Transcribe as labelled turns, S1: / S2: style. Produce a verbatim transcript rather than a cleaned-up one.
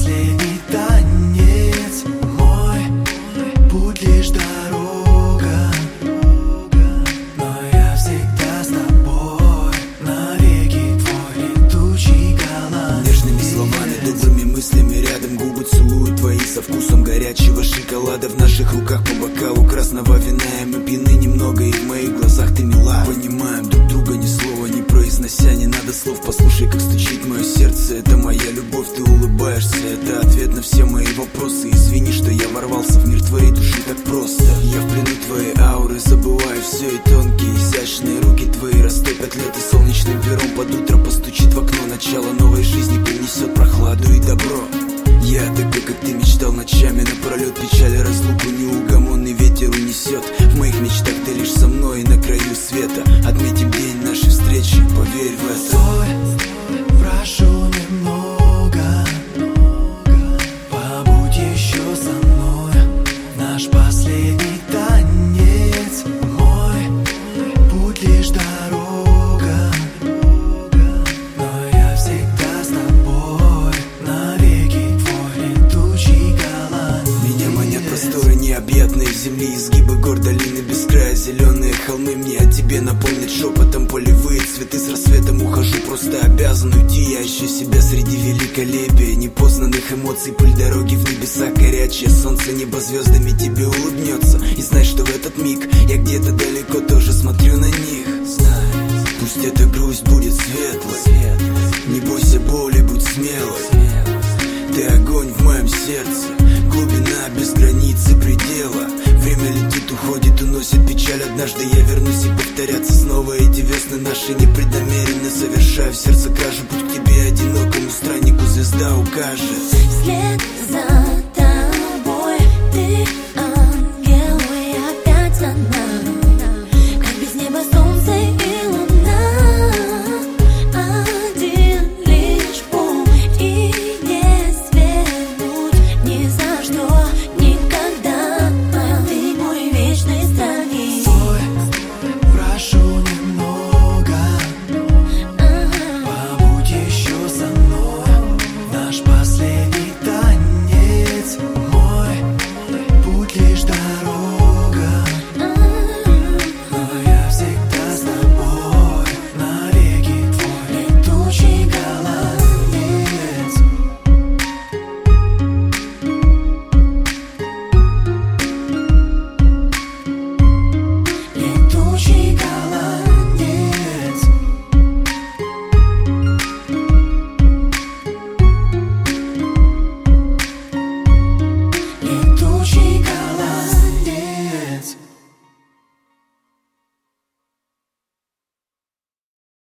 S1: последний танец. Мой путь лишь дорога, но я всегда с тобой, навеки твой летучий голландец.
S2: Нежными словами, добрыми мыслями рядом, губы целуют твои со вкусом горячего шоколада. В наших руках по бокалу красного вина, и мы пьяны немного, и в моих глазах ты мила. Понимаем друг друга, ни слова не произнося, не надо слов. Послушай, как стучит мое сердце, это моя любовь, ты улыбаешься, это ответ на все мои вопросы. Извини, что я ворвался в мир твоей души так просто. Я в плену твоей ауры, забываю все, и тонкие изящные руки твои растопят лед, и солнечным пером под утро постучит в окно. Начало новой жизни принесет прохладу и добро. Я такой, как ты, мечтал ночами напролет, печаль и разлуку неугомонный ветер унесет. В моих мечтах ты лишь со мной на краю света. Отметим день нашей встречи, поверь в это.
S1: Стой, прошу немного, побудь еще со мной. Наш последний танец. Мой путь лишь дорога, но я всегда с тобой, навеки твой летучий голландец.
S2: Меня манят просторы необъятные земли, изгибы гор, долины без края, зеленые холмы. Мне о тебе напомнят шепотом полевые цветы. С рассветом ухожу, просто обязан уйти. Я ищу себя среди великолепия непознанных эмоций. Пыль дороги в небеса, горячее солнце, небо звездами тебе улыбнется. И знай, что в этот миг я где-то далеко тоже смотрю на них. Знай, пусть эта грусть будет светлой, не бойся боли, будь смелой. Ты огонь в моем сердце, глубина без границы предела. Время летит, уходит, уносит печаль. Однажды я вернусь, и повторятся снова эти весны наши непреднамеренно. Совершаю в сердце кражу, путь к тебе одинокому страннику звезда укажет.
S3: Вслед за